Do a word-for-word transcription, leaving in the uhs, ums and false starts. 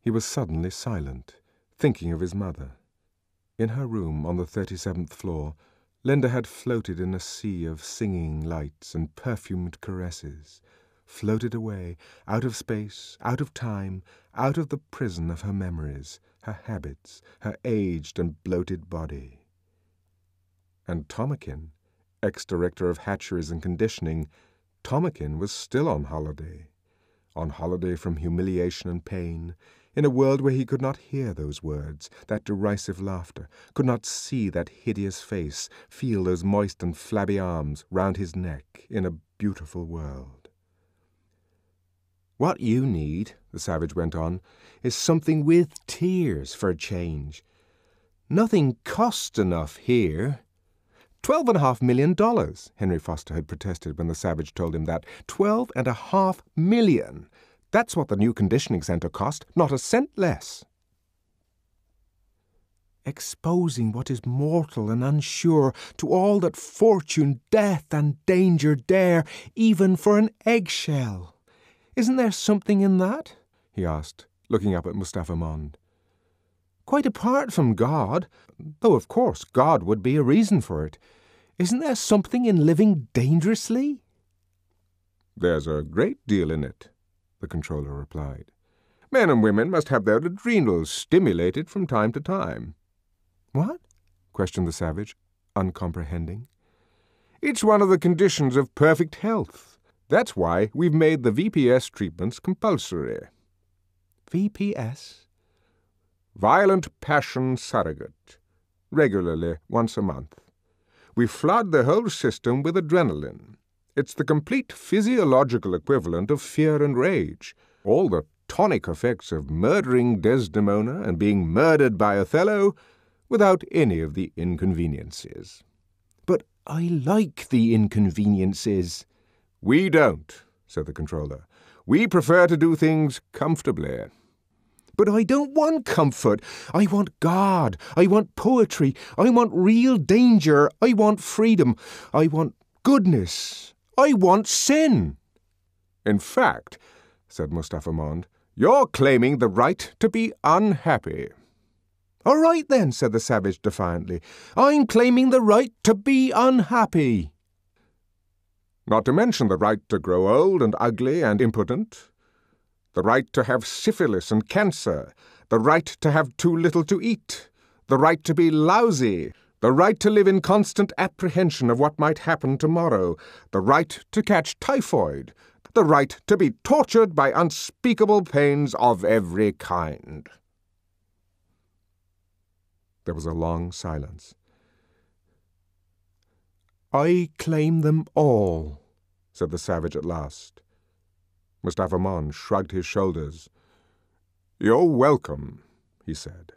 He was suddenly silent, thinking of his mother. In her room on the thirty-seventh floor, Linda had floated in a sea of singing lights and perfumed caresses, floated away, out of space, out of time, out of the prison of her memories, her habits, her aged and bloated body. And Tomakin, ex-director of hatcheries and conditioning, Tomakin was still on holiday, on holiday from humiliation and pain, in a world where he could not hear those words, that derisive laughter, could not see that hideous face, feel those moist and flabby arms round his neck, in a beautiful world. "What you need," the savage went on, "is something with tears for a change. Nothing costs enough here." Twelve and a half million dollars, Henry Foster had protested when the savage told him that. Twelve and a half million! That's what the new conditioning centre cost, not a cent less. Exposing what is mortal and unsure to all that fortune, death, and danger dare, even for an eggshell. Isn't there something in that? He asked, looking up at Mustapha Mond. Quite apart from God, though of course God would be a reason for it. Isn't there something in living dangerously? There's a great deal in it, the controller replied. Men and women must have their adrenals stimulated from time to time. What? Questioned the savage, uncomprehending. It's one of the conditions of perfect health. That's why we've made the V P S treatments compulsory. V P S? Violent Passion Surrogate. Regularly, once a month. We flood the whole system with adrenaline. It's the complete physiological equivalent of fear and rage. All the tonic effects of murdering Desdemona and being murdered by Othello without any of the inconveniences. But I like the inconveniences. We don't, said the controller. We prefer to do things comfortably. But I don't want comfort. I want God. I want poetry. I want real danger. I want freedom. I want goodness. I want sin. In fact, said Mustapha Mond, you're claiming the right to be unhappy. All right then, said the savage defiantly. I'm claiming the right to be unhappy. Not to mention the right to grow old and ugly and impotent. The right to have syphilis and cancer, the right to have too little to eat, the right to be lousy, the right to live in constant apprehension of what might happen tomorrow, the right to catch typhoid, the right to be tortured by unspeakable pains of every kind. There was a long silence. I claim them all, said the savage at last. Mustapha Mond shrugged his shoulders. You're welcome, he said.